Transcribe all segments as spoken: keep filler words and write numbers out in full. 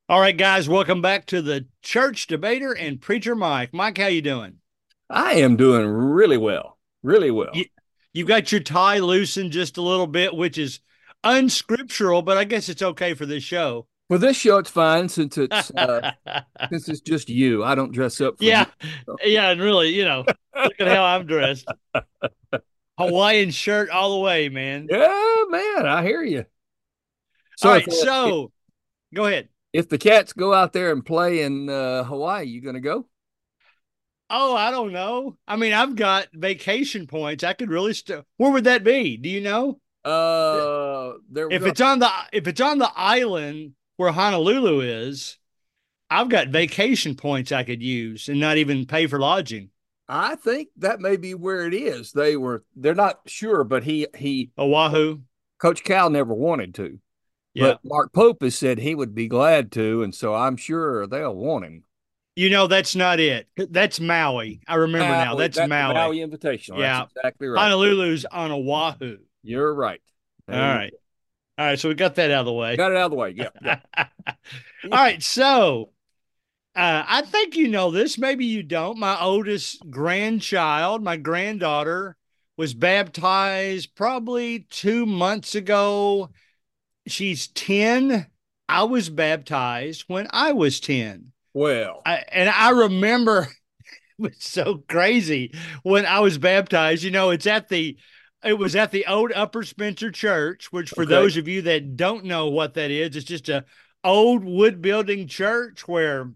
All right, guys, welcome back to the Church Debater and Preacher Mike. Mike, how you doing? I am doing really well, really You, well. you got your tie loosened just a little bit, which is unscriptural, but I guess it's okay for this show. For this show, it's fine since it's uh since it's just you. I don't dress up for you. Yeah, So. yeah, and really, you know, look at how I'm dressed. Hawaiian shirt all the way, man. Yeah, man, I hear you. All So if right, uh, so go ahead. if the cats go out there and play in uh, Hawaii, you gonna go? Oh, I don't know. I mean, I've got vacation points. I could really still. Where would that be? Do you know? Uh, there. If it's on the if it's on the island where Honolulu is, I've got vacation points I could use and not even pay for lodging. I think that may be where it is. They were. They're not sure, but he he Oahu. Coach Cal never wanted to, Yeah. but Mark Pope has said he would be glad to, and so I'm sure they'll want him. You know, that's not it. That's Maui. I remember now. Maui, That's that's the Maui. Maui Invitational. That's Yeah. exactly right. Honolulu's on Oahu. You're right. All There you right. go. All right. So we got that out of the way. Got it out of the way. Yep, yep. All right. So uh, I think you know this. Maybe you don't. My oldest grandchild, my granddaughter, was baptized probably two months ago. She's ten. I was baptized when I was ten. Well, I, and I remember it was so crazy when I was baptized. You know, it's at the it was at the old Upper Spencer Church, which for okay. those of you that don't know what that is, it's just a old wood building church where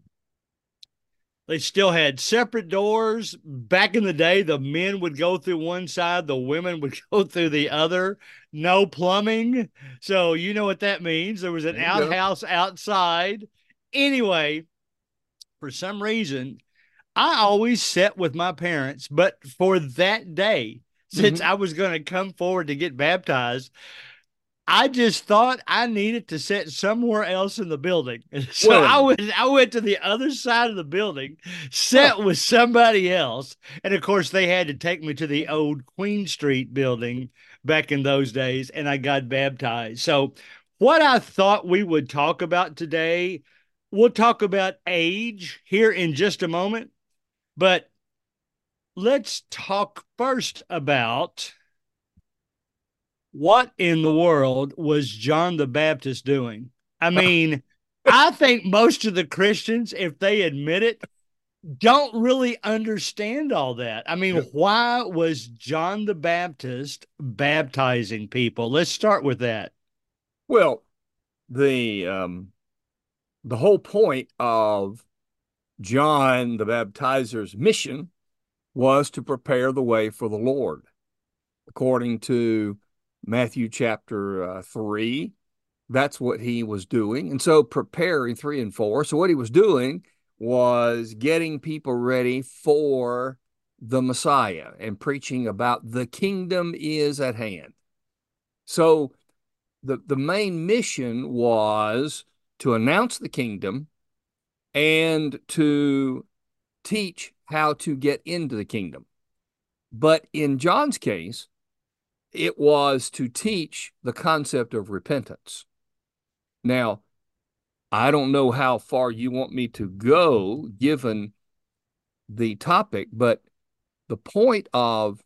they still had separate doors. Back in the day, the men would go through one side, the women would go through the other. No plumbing. So, you know what that means. There was an There you go. outhouse outside. Anyway, for some reason, I always sat with my parents, but for that day, since Hmm. I was going to come forward to get baptized, I just thought I needed to sit somewhere else in the building. So Wait a I minute. went I went to the other side of the building, Huh. sat with somebody else. And of course they had to take me to the old Queen Street building back in those days and I got baptized. So what I thought we would talk about today, we'll talk about age here in just a moment, but let's talk first about what in the world was John the Baptist doing? I mean, I think most of the Christians, if they admit it, don't really understand all that. I mean, why was John the Baptist baptizing people? Let's start with that. Well, the um the whole point of John the Baptizer's mission was to prepare the way for the Lord, according to Matthew chapter uh, three. That's what he was doing. And so preparing three and four. So what he was doing was getting people ready for the Messiah and preaching about the kingdom is at hand. So the, the main mission was to announce the kingdom and to teach how to get into the kingdom. But in John's case, it was to teach the concept of repentance. Now, I don't know how far you want me to go given the topic, but the point of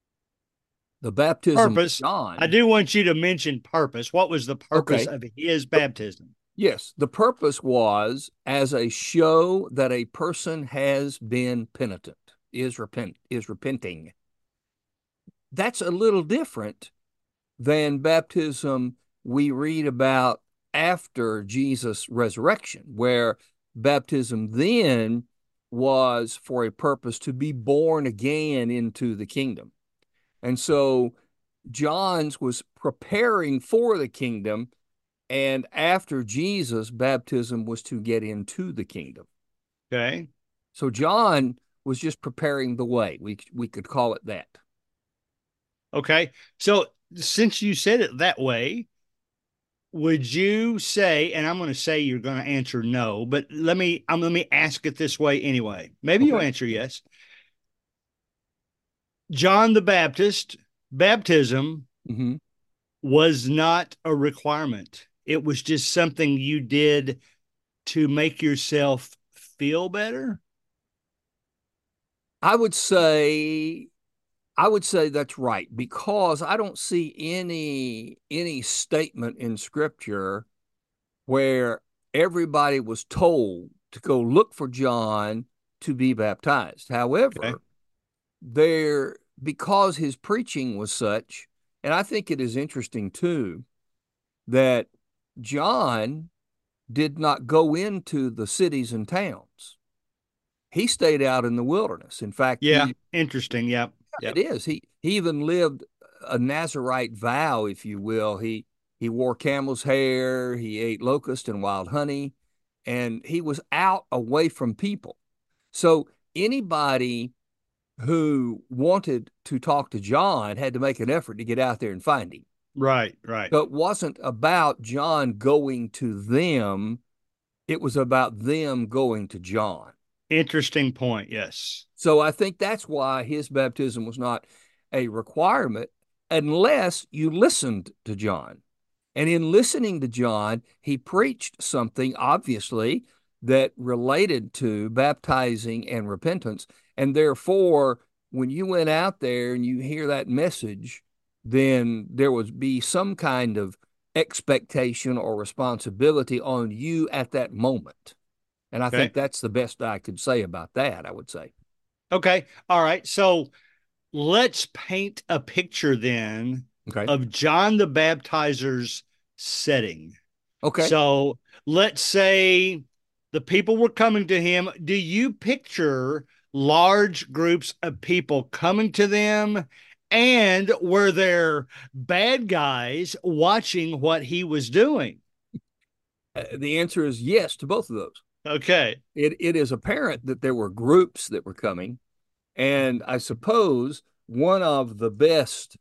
the baptism of Purpose. I John, do want you to mention purpose. What was the purpose okay, of his the, baptism? yes, the purpose was as a show that a person has been penitent, is repent, is repenting. That's a little different than baptism we read about after Jesus' resurrection, where baptism then was for a purpose to be born again into the kingdom. And so John's was preparing for the kingdom, and after Jesus, baptism was to get into the kingdom. Okay. So John was just preparing the way. We we could call it that. Okay. So since you said it that way, would you say, and I'm going to say you're going to answer no, but let me, I'm let me ask it this way anyway. Maybe you'll Okay. answer yes. John the Baptist, baptism Mm-hmm. was not a requirement. It was just something you did to make yourself feel better? I would say I would say that's right because I don't see any any statement in scripture where everybody was told to go look for John to be baptized. Okay. However, there because his preaching was such, and I think it is interesting too, that John did not go into the cities and towns. He stayed out in the wilderness. In fact, Yeah. he Interesting. Yep. it Yep. is. He he even lived a Nazarite vow, if you will. He he wore camel's hair, he ate locust and wild honey, and he was out away from people. So anybody who wanted to talk to John had to make an effort to get out there and find him. Right. Right. So it wasn't about John going to them, it was about them going to John. Interesting point. Yes. So I think that's why his baptism was not a requirement unless you listened to John. And in listening to John, he preached something obviously that related to baptizing and repentance. And therefore, when you went out there and you hear that message, then there would be some kind of expectation or responsibility on you at that moment. And I think Okay. that's the best I could say about that, I would say. Okay. All right. So let's paint a picture then Okay. of John the Baptizer's setting. Okay. So let's say the people were coming to him. Do you picture large groups of people coming to them? And were there bad guys watching what he was doing? Uh, the answer is yes to both of those. Okay. It, it is apparent that there were groups that were coming. And I suppose one of the best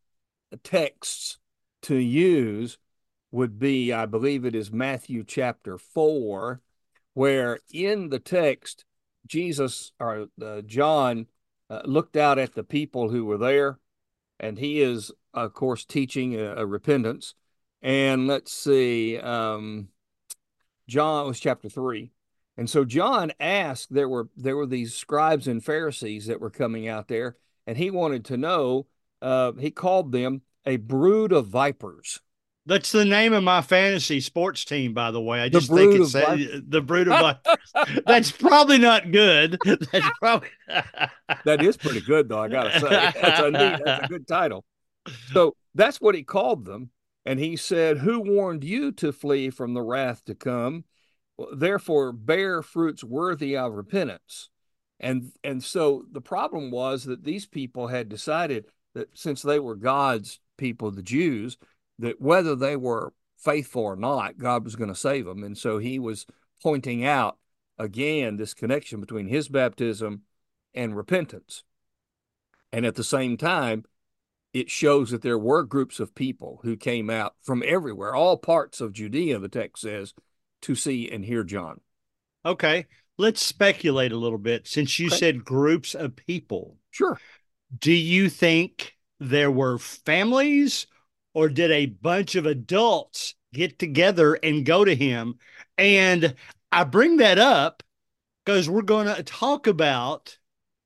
texts to use would be, I believe it is Matthew chapter four, where in the text, Jesus or uh, John uh, looked out at the people who were there, and he is, of course, teaching a, a repentance. And let's see, um, John was chapter three. And so John asked, there were there were these scribes and Pharisees that were coming out there, and he wanted to know, uh, he called them a brood of vipers. That's the name of my fantasy sports team, by the way. I The just think brood it's of uh, vipers. the Brood of Vipers. That's probably not good. That's probably. That is pretty good, though, I gotta say. That's a neat, that's a good title. So that's what he called them. And he said, who warned you to flee from the wrath to come? Therefore, bear fruits worthy of repentance. And and so the problem was that these people had decided that since they were God's people, the Jews, that whether they were faithful or not, God was going to save them. And so he was pointing out again this connection between his baptism and repentance. And at the same time, it shows that there were groups of people who came out from everywhere, all parts of Judea, the text says, to see and hear John. Okay, let's speculate a little bit. Since you Okay. said groups of people, Sure. do you think there were families or did a bunch of adults get together and go to him? And I bring that up because we're going to talk about,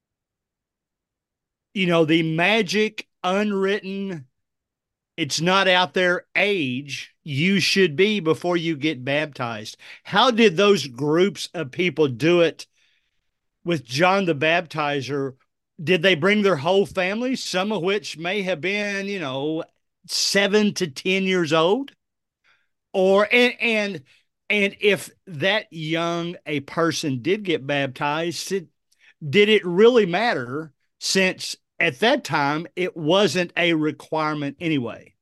you know, the magic unwritten, it's not out there age you should be before you get baptized. How did those groups of people do it with John the Baptizer? Did they bring their whole family, some of which may have been, you know, seven to ten years old? Or and and and if that young a person did get baptized, did, did it really matter since at that time it wasn't a requirement anyway?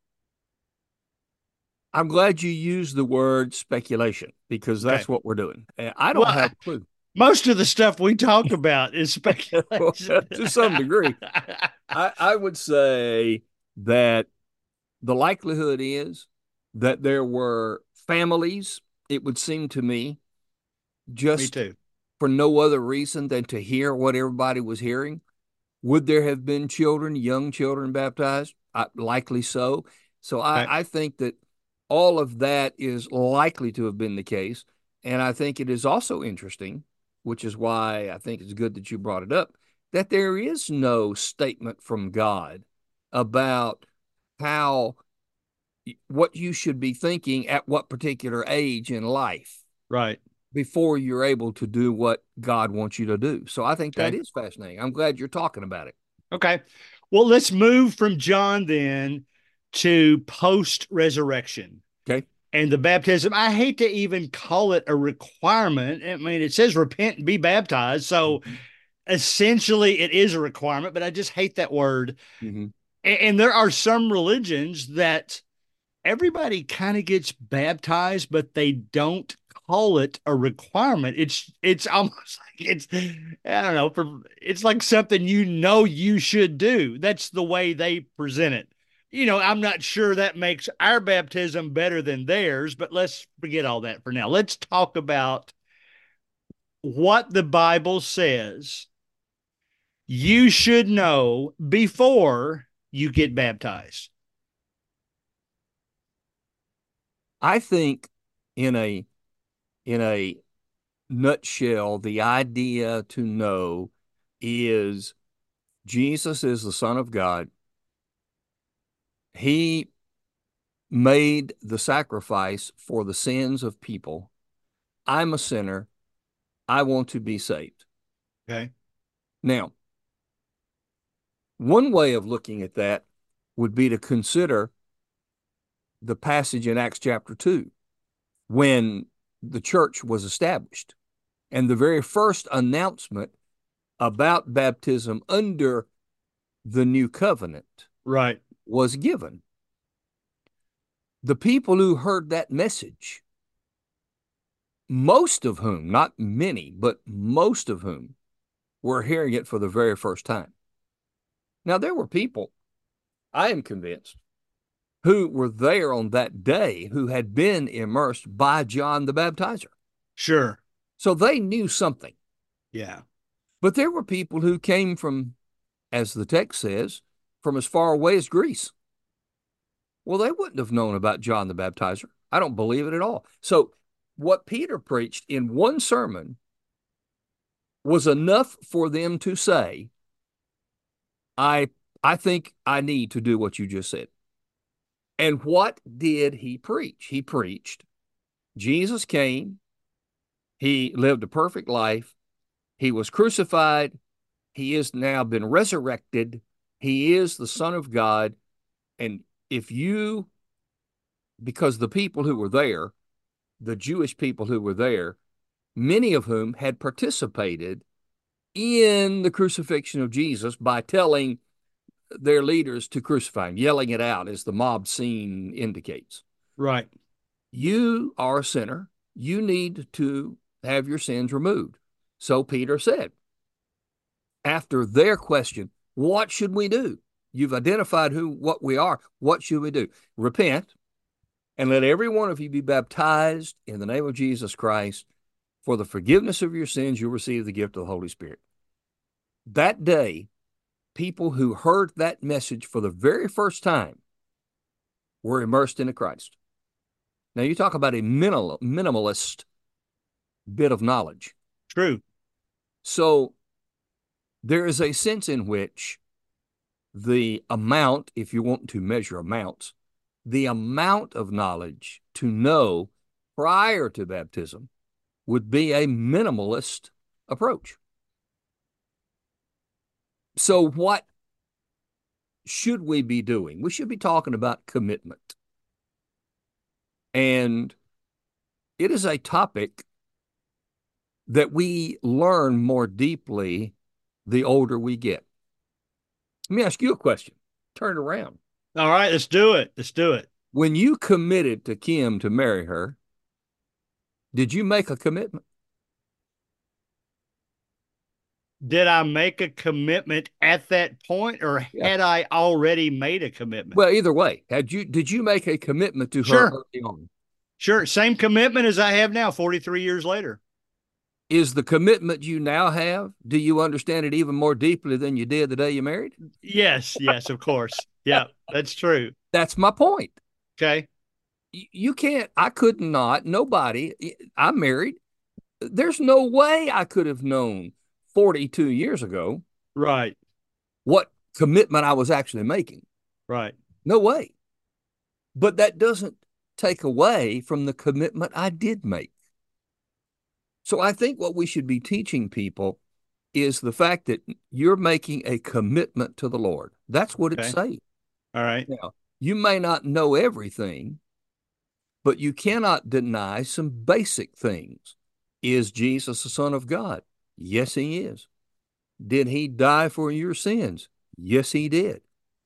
I'm glad you used the word speculation because Okay. that's what we're doing. I don't Well, have a clue. most of the stuff we talk about is speculation. To some degree, I, I would say that the likelihood is that there were families, it would seem to me, Me just too. for no other reason than to hear what everybody was hearing. Would there have been children, young children baptized? Uh, likely so. So Okay. I, I think that all of that is likely to have been the case. And I think it is also interesting, which is why I think it's good that you brought it up, that there is no statement from God about how what you should be thinking at what particular age in life Right. before you're able to do what God wants you to do. So I think that Okay. is fascinating. I'm glad you're talking about it. Okay. Well, let's move from John then to post resurrection Okay. and the baptism. I hate to even call it a requirement. I mean, it says repent and be baptized. So Mm-hmm. essentially, it is a requirement, but I just hate that word. Mm-hmm. And, and there are some religions that everybody kind of gets baptized, but they don't call it a requirement. It's it's almost like it's I don't know, for it's like something you know you should do. That's the way they present it. You know, I'm not sure that makes our baptism better than theirs, but let's forget all that for now. Let's talk about what the Bible says you should know before you get baptized. I think in a in a nutshell, the idea to know is Jesus is the Son of God. He made the sacrifice for the sins of people. I'm a sinner. I want to be saved. Okay. Now, one way of looking at that would be to consider the passage in Acts chapter two when the church was established. And the very first announcement about baptism under the new covenant Right. was given. The people who heard that message, most of whom, not many, but most of whom were hearing it for the very first time. Now, there were people, I am convinced, who were there on that day who had been immersed by John the Baptizer. Sure. So they knew something. Yeah. But there were people who came from, as the text says, from as far away as Greece. Well, they wouldn't have known about John the Baptizer. I don't believe it at all. So what Peter preached in one sermon was enough for them to say, I I think I need to do what you just said. And what did he preach? He preached Jesus came, he lived a perfect life, he was crucified, he is now been resurrected, he is the Son of God. And if you, because the people who were there, the Jewish people who were there, many of whom had participated in the crucifixion of Jesus by telling their leaders to crucify him, yelling it out as the mob scene indicates. Right. You are a sinner. You need to have your sins removed. So Peter said, after their question, what should we do? You've identified who, what we are. What should we do? Repent and let every one of you be baptized in the name of Jesus Christ for the forgiveness of your sins. You'll receive the gift of the Holy Spirit. That day, people who heard that message for the very first time were immersed into Christ. Now, you talk about a minimal, minimalist bit of knowledge. True. So there is a sense in which the amount, if you want to measure amounts, the amount of knowledge to know prior to baptism would be a minimalist approach. So what should we be doing? We should be talking about commitment. And it is a topic that we learn more deeply the older we get. Let me ask you a question. Turn it around. All right, let's do it. Let's do it. When you committed to Kim to marry her, did you make a commitment? Did I make a commitment at that point, or Yeah. had I already made a commitment? Well, either way, had you did you make a commitment to her Sure. early on? Sure. Same commitment as I have now, forty-three years later. Is the commitment you now have, do you understand it even more deeply than you did the day you married? Yes. Yes, of course. Yeah, that's true. That's my point. Okay. You can't, I could not, nobody, I'm married. There's no way I could have known forty-two years ago Right, what commitment I was actually making. right. No way. But that doesn't take away from the commitment I did make. So I think what we should be teaching people is the fact that you're making a commitment to the Lord. That's what it's Okay. saying. All right. Now, you may not know everything, but you cannot deny some basic things. Is Jesus the Son of God? Yes, he is. Did he die for your sins? Yes, he did.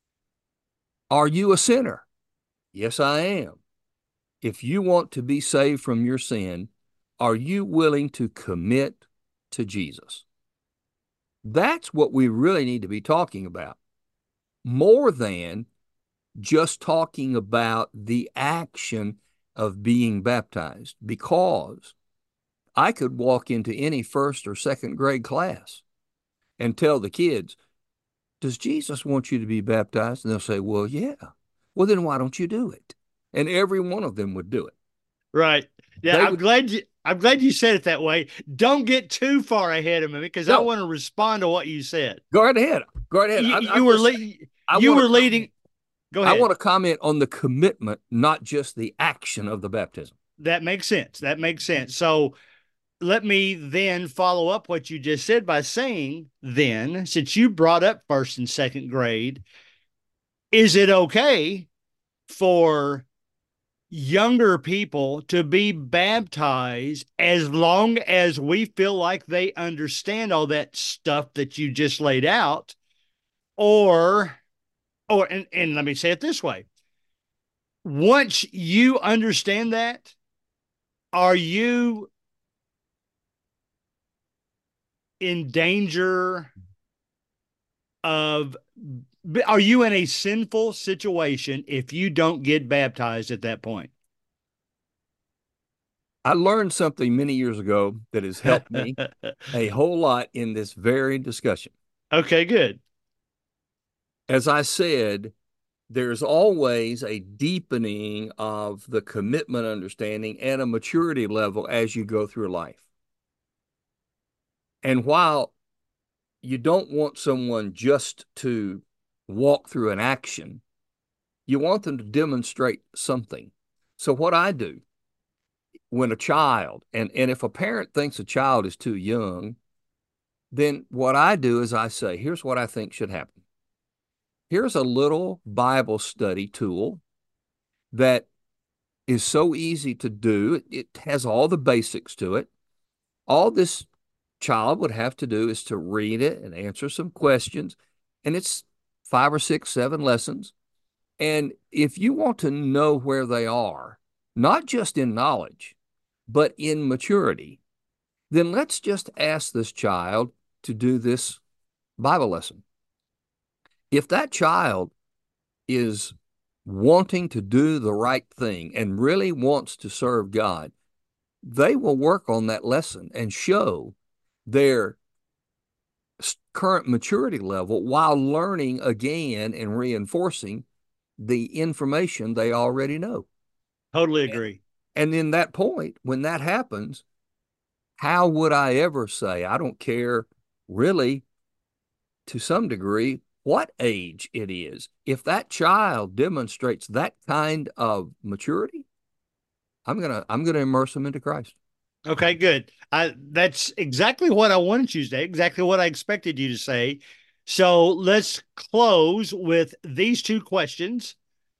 Are you a sinner? Yes, I am. If you want to be saved from your sin, are you willing to commit to Jesus? That's what we really need to be talking about, more than just talking about the action of being baptized, because I could walk into any first or second grade class and tell the kids, does Jesus want you to be baptized? And they'll say, well, yeah. Well, then why don't you do it? And every one of them would do it. Right. Yeah, They I'm would, glad you I'm glad you said it that way. Don't get too far ahead of me because I no, want to respond to what you said. go right ahead. Go right ahead. You, I'm, you I'm were just, le- I you want were to comment. leading. Go I ahead. want to comment on the commitment, not just the action of the baptism. That makes sense. That makes sense. So let me then follow up what you just said by saying, then, since you brought up first and second grade, is it okay for younger people to be baptized as long as we feel like they understand all that stuff that you just laid out? Or, or, and, and let me say it this way. Once you understand that, are you in danger of, are you in a sinful situation if you don't get baptized at that point? I learned something many years ago that has helped me a whole lot in this very discussion. Okay, good. As I said, there's always a deepening of the commitment understanding and a maturity level as you go through life. And while you don't want someone just to walk through an action, you want them to demonstrate something. So what I do when a child, and, and if a parent thinks a child is too young, then what I do is I say, here's what I think should happen. Here's a little Bible study tool that is so easy to do. It has all the basics to it. All this child would have to do is to read it and answer some questions. And it's five or six, seven lessons. And if you want to know where they are, not just in knowledge, but in maturity, then let's just ask this child to do this Bible lesson. If that child is wanting to do the right thing and really wants to serve God, they will work on that lesson and show their current maturity level while learning again and reinforcing the information they already know. Totally agree. And in that point, when that happens, how would I ever say, I don't care really to some degree what age it is. If that child demonstrates that kind of maturity, I'm gonna I'm gonna immerse them into Christ. Okay, good. I that's exactly what I wanted you to say, exactly what I expected you to say. So let's close with these two questions.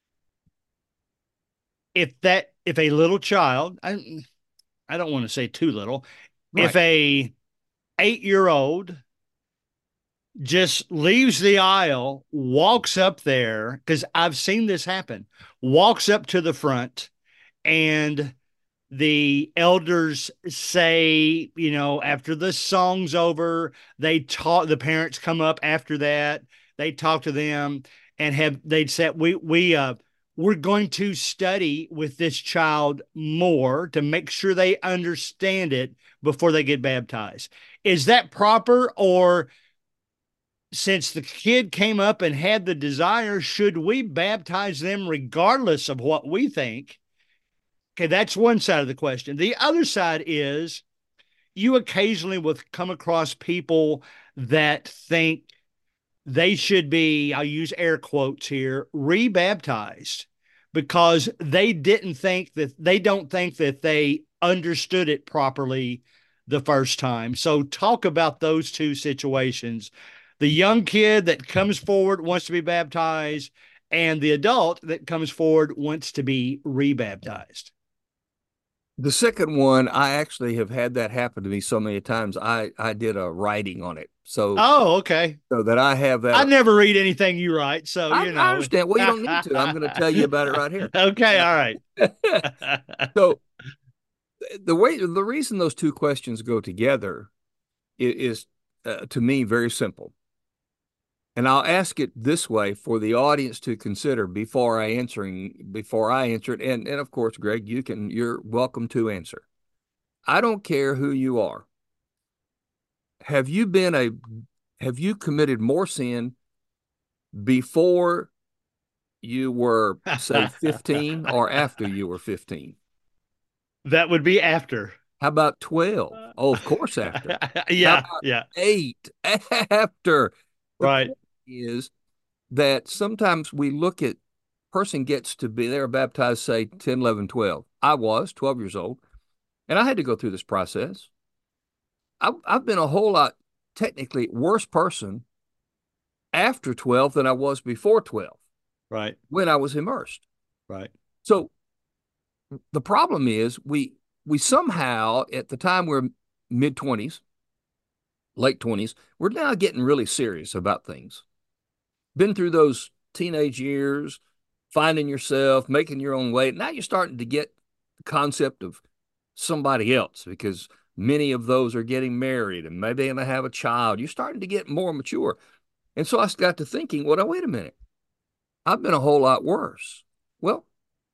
If that if a little child, I I don't want to say too little, if Right. a eight-year-old just leaves the aisle, walks up there, because I've seen this happen, walks up to the front and the elders say, you know, after the song's over, they talk, the parents come up after that, they talk to them and have, they'd said, we, we, uh, we're going to study with this child more to make sure they understand it before they get baptized. Is that proper? Or since the kid came up and had the desire, should we baptize them regardless of what we think? Okay, that's one side of the question. The other side is you occasionally will come across people that think they should be, I'll use air quotes here, rebaptized because they didn't think that they don't think that they understood it properly the first time. So talk about those two situations. The young kid that comes forward wants to be baptized and the adult that comes forward wants to be rebaptized. The second one, I actually have had that happen to me so many times. I I did a writing on it, so Oh, okay. so that I have I that. never read anything you write, so I, you I know. understand. Well, you don't need to. I'm going to tell you about it right here. Okay, all right. So the way the reason those two questions go together is, is uh, to me very simple. And I'll ask it this way for the audience to consider before I answering before I answer it. And and of course, Greg, you can you're welcome to answer. I don't care who you are. Have you been a have you committed more sin before you were, say, fifteen or after you were fifteen? That would be after. How about twelve? Oh, of course, after. How Yeah, about yeah. eight? After. The Right, point is that sometimes we look at person gets to be, they were baptized, say, ten, eleven, twelve. I was twelve years old, and I had to go through this process. I've, I've been a whole lot, technically, worse person after twelve than I was before twelve right, when I was immersed. right, So the problem is we we somehow at the time we're mid twenties, late twenties, we're now getting really serious about things. Been through those teenage years, finding yourself, making your own way. Now you're starting to get the concept of somebody else because many of those are getting married and maybe they're going to have a child. You're starting to get more mature. And so I got to thinking, well, now, wait a minute. I've been a whole lot worse. Well,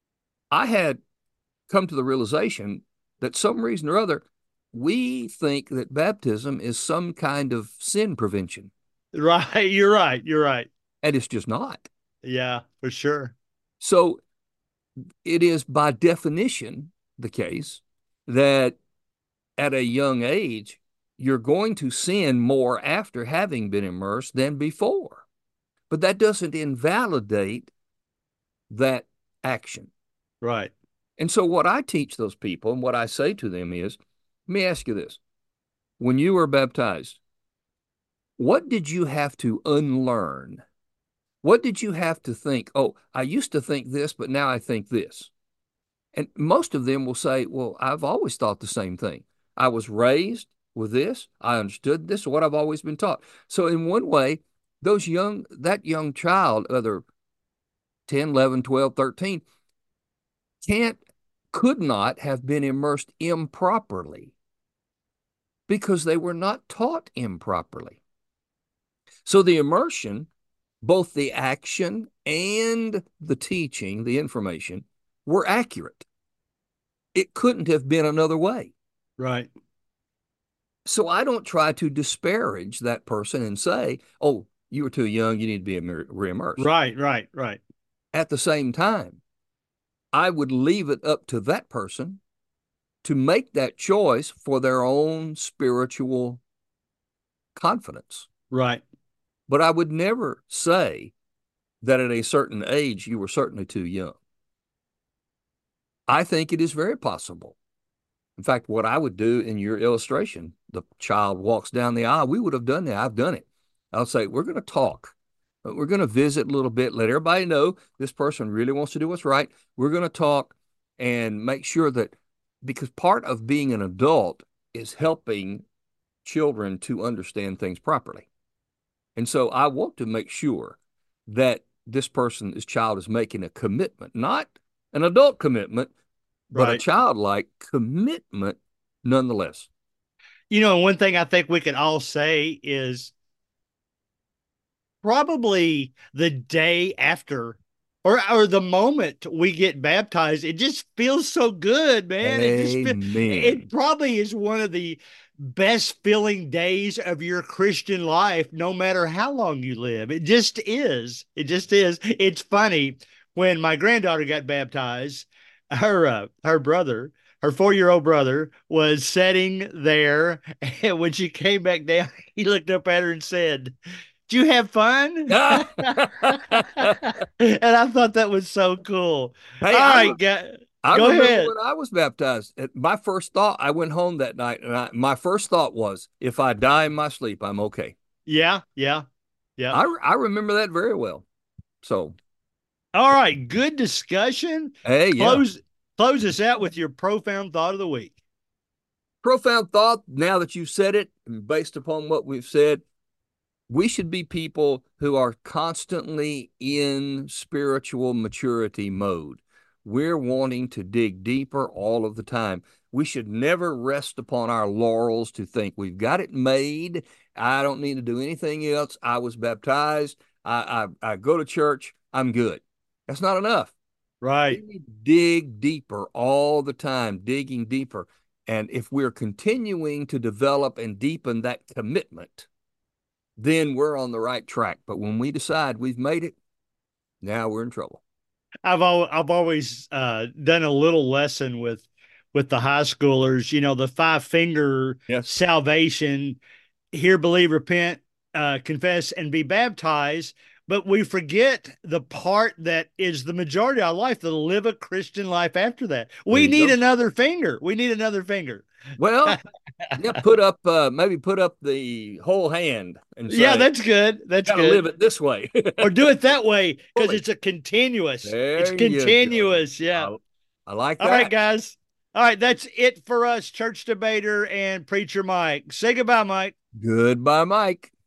I had come to the realization that some reason or other, we think that baptism is some kind of sin prevention, right. You're right. You're right. and it's just not. Yeah, for sure. So it is by definition the case that at a young age, you're going to sin more after having been immersed than before. But that doesn't invalidate that action. Right. And so what I teach those people and what I say to them is, let me ask you this. When you were baptized, what did you have to unlearn? What did you have to think? Oh, I used to think this, but now I think this. And most of them will say, well, I've always thought the same thing. I was raised with this. I understood this, what I've always been taught. So in one way, those young, that young child, whether ten, eleven, twelve, thirteen, can't, could not have been immersed improperly because they were not taught improperly. So the immersion, both the action and the teaching, the information, were accurate. It couldn't have been another way. Right. So I don't try to disparage that person and say, oh, you were too young, you need to be re-immersed. Right. Right. Right. At the same time, I would leave it up to that person to make that choice for their own spiritual confidence. Right. But I would never say that at a certain age you were certainly too young. I think it is very possible. In fact, what I would do in your illustration, the child walks down the aisle, we would have done that. I've done it. I'll say, we're going to talk. We're going to visit a little bit, let everybody know this person really wants to do what's right. We're going to talk and make sure that, because part of being an adult is helping children to understand things properly. And so I want to make sure that this person, this child is making a commitment, not an adult commitment, but right. a childlike commitment nonetheless. You know, one thing I think we can all say is probably the day after or or the moment we get baptized, it just feels so good, man. It just feel, it probably is one of the best feeling days of your Christian life, no matter how long you live. It just is. It just is. It's funny when my granddaughter got baptized. her uh, her brother, her four year old brother, was sitting there, and when she came back down, he looked up at her and said, "Did you have fun?" hey, And I thought that was so cool. All I right, re go, I go remember ahead. when I was baptized. uh, My first thought, I went home that night, and I, my first thought was, if I die in my sleep, I'm okay. Yeah, yeah, yeah. I I remember that very well. So, All right, good discussion. hey, yeah. Close close us out with your profound thought of the week. Profound thought. Now that you've said it, and based upon what we've said, we should be people who are constantly in spiritual maturity mode. We're wanting to dig deeper all of the time. We should never rest upon our laurels to think we've got it made. I don't need to do anything else. I was baptized. I, I, I go to church. I'm good. That's not enough. We Right. need to dig deeper all the time, digging deeper. And if we're continuing to develop and deepen that commitment, then we're on the right track. But when we decide we've made it, now we're in trouble. I've al I've always uh, done a little lesson with with the high schoolers. You know, the five finger Yes. salvation: hear, believe, repent, uh, confess, and be baptized. But we forget the part that is the majority of our life, to live a Christian life after that. There We you need go. another finger. We need another finger. Well, yeah, put up, uh, maybe put up the whole hand and Yeah, say, that's good. That's got to live good. it this way. Or do it that way because Fully. it's a continuous. It's There you go. continuous. Yeah. I, I like All right, that. guys. All right, that's it for us, Church Debater and Preacher Mike. Say goodbye, Mike. Goodbye, Mike.